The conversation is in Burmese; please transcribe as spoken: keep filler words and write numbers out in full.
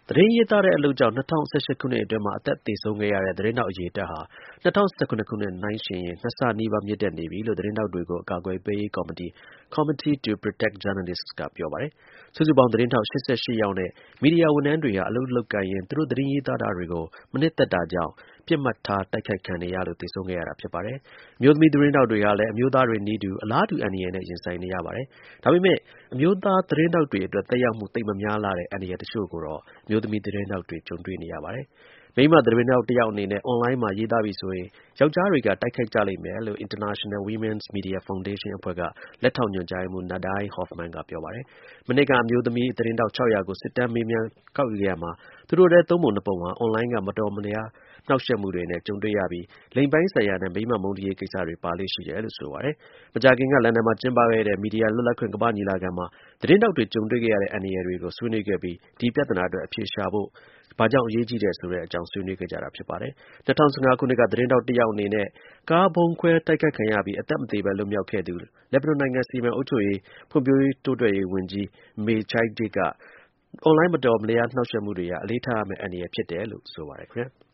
သတင်းရေးသားတဲ့အလုပ်ကြောင့် ၂၀၁၈ ခုနှစ်အတွင်း အသက်သေဆုံးခဲ့ရတဲ့ သတင်းထောက် အရေအတွက်ဟာ ၂၀၁၇ ခုနှစ်နဲ့ နှိုင်းယှဉ်ရင် နှစ်ဆနီးပါး မြင့်တက်နေပြီလို့ သတင်းထောက်တွေကို အကာအကွယ်ပေးရေး ကော်မတီ Committee to Protect Journalists က ပြောပါတယ်။ စုစုပေါင်း သတင်းထောက် ၈၈ ယောက်နဲ့ မီဒီယာဝန်ထမ်းတွေဟာ အလုပ်လုပ်ကိုင်ရင်း သူတို့ သတင်းရေးသားတာတွေကို မနှစ်သက်တာကြောင့် ပစ်မှတ်ထား တိုက်ခိုက်ခံနေရလို့ သေဆုံးခဲ့ရတာ ဖြစ်ပါတယ်။ အမျိုးသမီး သတင်းထောက်တွေဟာလည်း အမျိုးသားတွေနည်းတူ အလားတူ အန္တရာယ်နဲ့ ရင်ဆိုင်နေရပါတယ်။ ဒါပေမဲ့ အမျိုးသား သတင်းထောက်တွေအတွက် သက်ရောက်မှု သိပ်မများလှတဲ့ အန္တရာယ်တစ်ချို့ကိုတော့ အမျိုးသမီး သတင်းထောက်တွေ ကြုံတွေ့နေရပါတယ်။ မိန်းမ သတင်းထောက်တစ်ယောက်အနေနဲ့ အွန်လိုင်းမှာ ရေးသားပြီဆိုရင် ယောက်ျားတွေက တိုက်ခိုက်ကြလိမ့်မယ်လို့ International Women's Media Foundation အဖွဲ့က လက်ထောက် ညွှန်ကြားရေးမှူး Nadine Hoffman က ပြောပါတယ်။ မနှစ်က အမျိုးသမီး သတင်းထောက် ၆၀၀ ကို စစ်တမ်း မေးမြန်းကောက်ယူရာမှာ သူတို့ထဲ သုံးပုံ နှစ်ပုံဟာ အွန်လိုင်းက မတော်မတရား နှောင့်ယှက်မှုတွေနဲ့ ကြုံတွေ့ရပြီး လိင်ပိုင်းဆိုင်ရာနဲ့ မိန်းမ မုန်းတီးရေးကိစ္စတွေ ပါလေ့ရှိတယ်လို့ ဆိုပါတယ်။ မကြာခင်က လန်ဒန်မှာ ကျင်းပခဲ့တဲ့ မီဒီယာ လွတ်လပ်ခွင့် ကမ္ဘာ့ညီလာခံမှာ သတင်းထောက်တွေ ကြုံတွေ့ခဲ့ရတဲ့ အန္တရာယ်တွေကို ဆွေးနွေးခဲ့ပြီး ဒီ ပြဿနာအတွက် အဖြေရှာဖို့ ဘာကြောင့် အရေးကြီးတယ်ဆိုတဲ့အကြောင်း ဆွေးနွေးခဲ့ကြတာ ဖြစ်ပါတယ်။ ၂၀၁၅ ခုနှစ်က သတင်းထောက် တစ်ယောက်အနေနဲ့ ကားဗုံးခွဲတိုက်ခိုက်ခံရပြီး အသက်မသေဘဲ လွတ်မြောက်ခဲ့သူ လက်ဘနွန်နိုင်ငံ စီမံအုပ်ချုပ်ရေး၊ ဖွံ့ဖြိုးတိုးတက်ရေးဝန်ကြီး Meir Chayedid က အွန်လိုင်း မတော်မတရား နှောင့်ယှက်မှုတွေဟာ အလေးထားရမယ့် အန္တရာယ်ဖြစ်တယ်လို့ ဆိုပါတယ် ခင်ဗျာ။